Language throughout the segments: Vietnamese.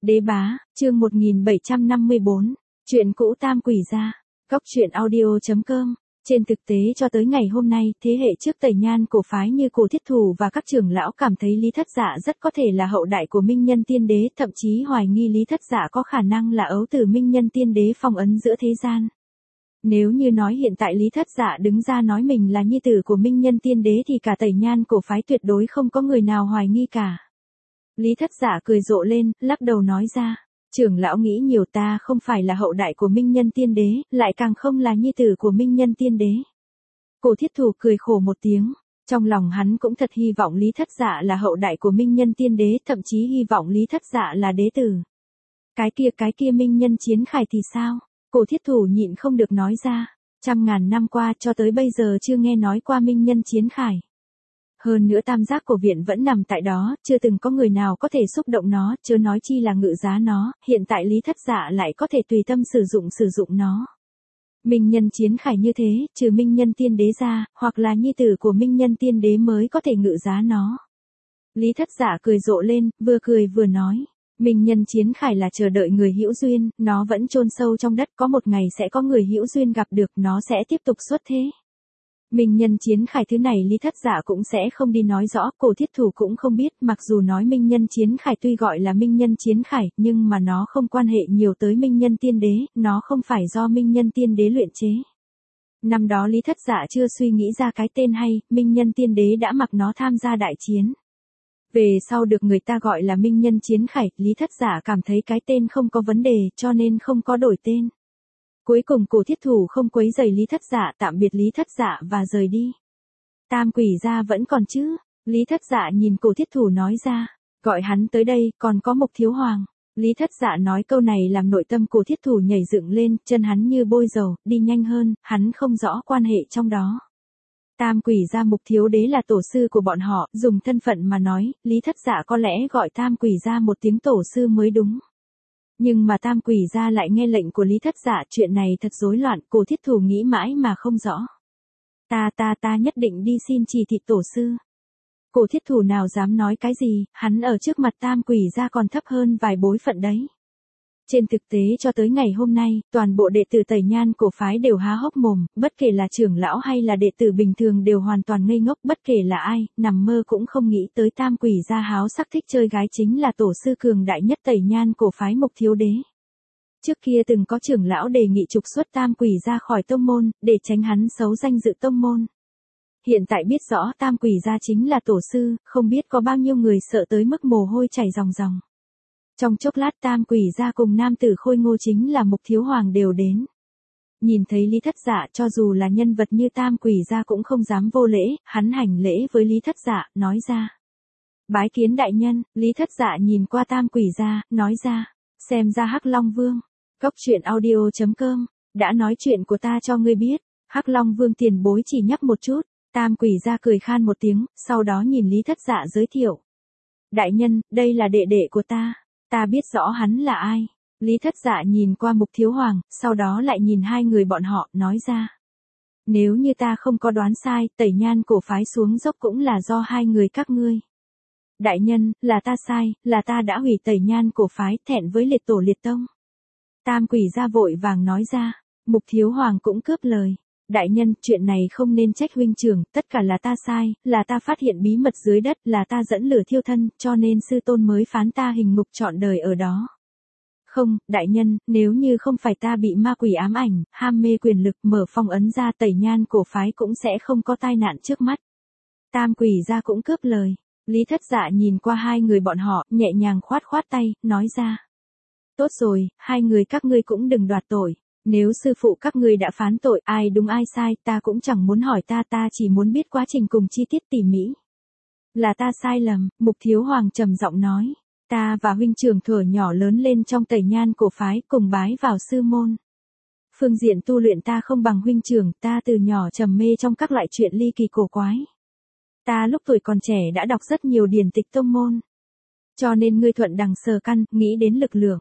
Đế bá, chương 1754, chuyện cũ tam quỷ gia, góc truyện audio.com. Trên thực tế cho tới ngày hôm nay, thế hệ trước Tây Nhan cổ phái như Cổ Thiết Thủ và các trưởng lão cảm thấy Lý Thất Dạ rất có thể là hậu đại của Minh Nhân Tiên Đế, thậm chí hoài nghi Lý Thất Dạ có khả năng là ấu tử Minh Nhân Tiên Đế phong ấn giữa thế gian. Nếu như nói hiện tại Lý Thất Dạ đứng ra nói mình là nhi tử của Minh Nhân Tiên Đế thì cả Tây Nhan cổ phái tuyệt đối không có người nào hoài nghi cả. Lý Thất Dạ cười rộ lên, lắc đầu nói ra, trưởng lão nghĩ nhiều, ta không phải là hậu đại của Minh Nhân Tiên Đế, lại càng không là nhi tử của Minh Nhân Tiên Đế. Cổ Thiết Thủ cười khổ một tiếng, trong lòng hắn cũng thật hy vọng Lý Thất Dạ là hậu đại của Minh Nhân Tiên Đế, thậm chí hy vọng Lý Thất Dạ là đế tử. Cái kia Minh Nhân Chiến Khải thì sao? Cổ Thiết Thủ nhịn không được nói ra, 100.000 năm qua cho tới bây giờ chưa nghe nói qua Minh Nhân Chiến Khải. Hơn nữa tam giác cổ viện vẫn nằm tại đó, chưa từng có người nào có thể xúc động nó, chớ nói chi là ngự giá nó, hiện tại Lý Thất Dạ lại có thể tùy tâm sử dụng nó. Minh Nhân Chiến Khải như thế, trừ Minh Nhân Tiên Đế ra, hoặc là nhi tử của Minh Nhân Tiên Đế mới có thể ngự giá nó. Lý Thất Dạ cười rộ lên, vừa cười vừa nói, Minh Nhân Chiến Khải là chờ đợi người hữu duyên, nó vẫn chôn sâu trong đất, có một ngày sẽ có người hữu duyên gặp được, nó sẽ tiếp tục xuất thế. Minh Nhân Chiến Khải thứ này Lý Thất Dạ cũng sẽ không đi nói rõ, Cổ Thiết Thủ cũng không biết, mặc dù nói Minh Nhân Chiến Khải tuy gọi là Minh Nhân Chiến Khải, nhưng mà nó không quan hệ nhiều tới Minh Nhân Tiên Đế, nó không phải do Minh Nhân Tiên Đế luyện chế. Năm đó Lý Thất Dạ chưa suy nghĩ ra cái tên hay, Minh Nhân Tiên Đế đã mặc nó tham gia đại chiến. Về sau được người ta gọi là Minh Nhân Chiến Khải, Lý Thất Dạ cảm thấy cái tên không có vấn đề, cho nên không có đổi tên. Cuối cùng Cổ Thiết Thủ không quấy rầy Lý Thất Dạ, tạm biệt Lý Thất Dạ và rời đi. Tam quỷ gia vẫn còn chứ? Lý Thất Dạ nhìn Cổ Thiết Thủ nói ra, gọi hắn tới đây, còn có Mục Thiếu Hoàng. Lý Thất Dạ nói câu này làm nội tâm Cổ Thiết Thủ nhảy dựng lên, chân hắn như bôi dầu, đi nhanh hơn, hắn không rõ quan hệ trong đó. Tam quỷ gia Mục Thiếu Đế là tổ sư của bọn họ, dùng thân phận mà nói, Lý Thất Dạ có lẽ gọi Tam quỷ gia một tiếng tổ sư mới đúng. Nhưng mà Tam quỷ gia lại nghe lệnh của Lý Thất Dạ, chuyện này thật rối loạn, Cổ Thiết Thủ nghĩ mãi mà không rõ. Ta nhất định đi xin chỉ thị tổ sư. Cổ Thiết Thủ nào dám nói cái gì, hắn ở trước mặt Tam quỷ gia còn thấp hơn vài bối phận đấy. Trên thực tế cho tới ngày hôm nay, toàn bộ đệ tử Tây Nhan cổ phái đều há hốc mồm, bất kể là trưởng lão hay là đệ tử bình thường đều hoàn toàn ngây ngốc, bất kể là ai, nằm mơ cũng không nghĩ tới Tam quỷ gia háo sắc thích chơi gái chính là tổ sư cường đại nhất Tây Nhan cổ phái Mục Thiếu Đế. Trước kia từng có trưởng lão đề nghị trục xuất Tam quỷ gia khỏi tông môn, để tránh hắn xấu danh dự tông môn. Hiện tại biết rõ Tam quỷ gia chính là tổ sư, không biết có bao nhiêu người sợ tới mức mồ hôi chảy ròng ròng. Trong chốc lát Tam quỷ gia cùng nam tử khôi ngô chính là Mục Thiếu Hoàng đều đến. Nhìn thấy Lý Thất Dạ, cho dù là nhân vật như Tam quỷ gia cũng không dám vô lễ, hắn hành lễ với Lý Thất Dạ, nói ra. Bái kiến đại nhân. Lý Thất Dạ nhìn qua Tam quỷ gia, nói ra. Xem ra Hắc Long Vương. Góc truyện audio.com. Đã nói chuyện của ta cho ngươi biết. Hắc Long Vương tiền bối chỉ nhắc một chút. Tam quỷ gia cười khan một tiếng, sau đó nhìn Lý Thất Dạ giới thiệu. Đại nhân, đây là đệ đệ của ta. Ta biết rõ hắn là ai. Lý Thất Dạ nhìn qua Mục Thiếu Hoàng, sau đó lại nhìn hai người bọn họ, nói ra. Nếu như ta không có đoán sai, Tây Nhan cổ phái xuống dốc cũng là do hai người các ngươi. Đại nhân, là ta sai, là ta đã hủy Tây Nhan cổ phái, thẹn với liệt tổ liệt tông. Tam quỷ gia vội vàng nói ra. Mục Thiếu Hoàng cũng cướp lời. Đại nhân, chuyện này không nên trách huynh trưởng, tất cả là ta sai, là ta phát hiện bí mật dưới đất, là ta dẫn lửa thiêu thân, cho nên sư tôn mới phán ta hình ngục trọn đời ở đó. Không, đại nhân, nếu như không phải ta bị ma quỷ ám ảnh, ham mê quyền lực mở phong ấn ra Tây Nhan cổ phái cũng sẽ không có tai nạn trước mắt. Tam quỷ gia cũng cướp lời. Lý Thất Dạ nhìn qua hai người bọn họ, nhẹ nhàng khoát khoát tay, nói ra. Tốt rồi, hai người các ngươi cũng đừng đoạt tội. Nếu sư phụ các ngươi đã phán tội, ai đúng ai sai, ta cũng chẳng muốn hỏi ta chỉ muốn biết quá trình cùng chi tiết tỉ mỉ. Là ta sai lầm, Mục Thiếu Hoàng trầm giọng nói. Ta và huynh trưởng thuở nhỏ lớn lên trong Tây Nhan cổ phái, cùng bái vào sư môn. Phương diện tu luyện ta không bằng huynh trưởng, ta từ nhỏ trầm mê trong các loại chuyện ly kỳ cổ quái. Ta lúc tuổi còn trẻ đã đọc rất nhiều điển tịch tông môn. Cho nên ngươi thuận đằng sờ căn, nghĩ đến lực lượng.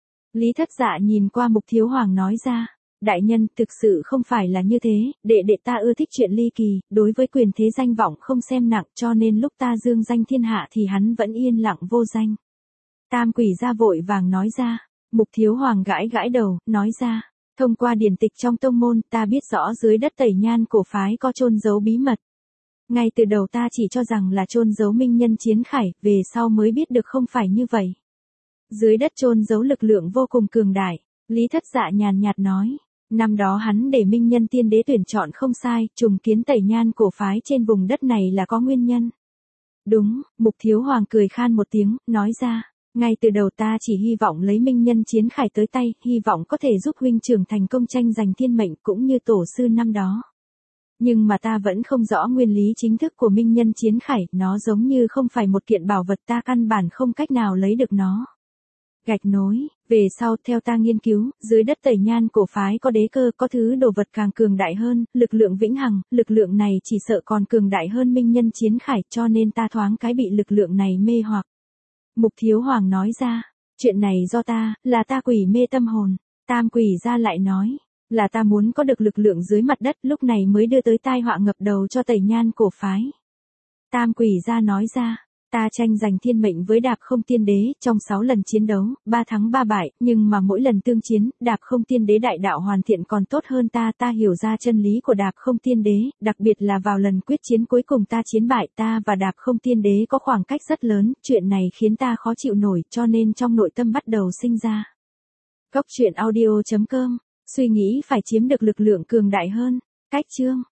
Lý Thất Dạ nhìn qua Mục Thiếu Hoàng nói ra, đại nhân, thực sự không phải là như thế, đệ ta ưa thích chuyện ly kỳ, đối với quyền thế danh vọng không xem nặng, cho nên lúc ta dương danh thiên hạ thì hắn vẫn yên lặng vô danh. Tam quỷ gia vội vàng nói ra. Mục Thiếu Hoàng gãi gãi đầu, nói ra. Thông qua điển tịch trong tông môn, ta biết rõ dưới đất Tẩy Nhan cổ phái có chôn giấu bí mật. Ngay từ đầu ta chỉ cho rằng là chôn giấu minh nhân chiến khải, về sau mới biết được không phải như vậy. Dưới đất chôn giấu lực lượng vô cùng cường đại, Lý Thất Dạ nhàn nhạt nói. Năm đó hắn để minh nhân tiên đế tuyển chọn không sai, trùng kiến Tẩy Nhan cổ phái trên vùng đất này là có nguyên nhân. Đúng, Mục Thiếu Hoàng cười khan một tiếng, nói ra. Ngay từ đầu ta chỉ hy vọng lấy minh nhân chiến khải tới tay, hy vọng có thể giúp huynh trưởng thành công tranh giành thiên mệnh cũng như tổ sư năm đó. Nhưng mà ta vẫn không rõ nguyên lý chính thức của minh nhân chiến khải, nó giống như không phải một kiện bảo vật, ta căn bản không cách nào lấy được nó. Gạch nối, về sau theo ta nghiên cứu, dưới đất Tẩy Nhan cổ phái có đế cơ, có thứ đồ vật càng cường đại hơn, lực lượng vĩnh hằng, lực lượng này chỉ sợ còn cường đại hơn minh nhân chiến khải, cho nên ta thoáng cái bị lực lượng này mê hoặc. Mục Thiếu Hoàng nói ra, chuyện này do ta, là ta quỷ mê tâm hồn. Tam quỷ gia lại nói, là ta muốn có được lực lượng dưới mặt đất, lúc này mới đưa tới tai họa ngập đầu cho Tẩy Nhan cổ phái. Tam quỷ gia nói ra, ta tranh giành thiên mệnh với Đạp Không Tiên Đế, trong 6 lần chiến đấu, 3 thắng 3 bại, nhưng mà mỗi lần tương chiến, Đạp Không Tiên Đế đại đạo hoàn thiện còn tốt hơn ta hiểu ra chân lý của Đạp Không Tiên Đế, đặc biệt là vào lần quyết chiến cuối cùng ta chiến bại, ta và Đạp Không Tiên Đế có khoảng cách rất lớn, chuyện này khiến ta khó chịu nổi, cho nên trong nội tâm bắt đầu sinh ra. Góc truyện audio.com, suy nghĩ phải chiếm được lực lượng cường đại hơn, cách chương.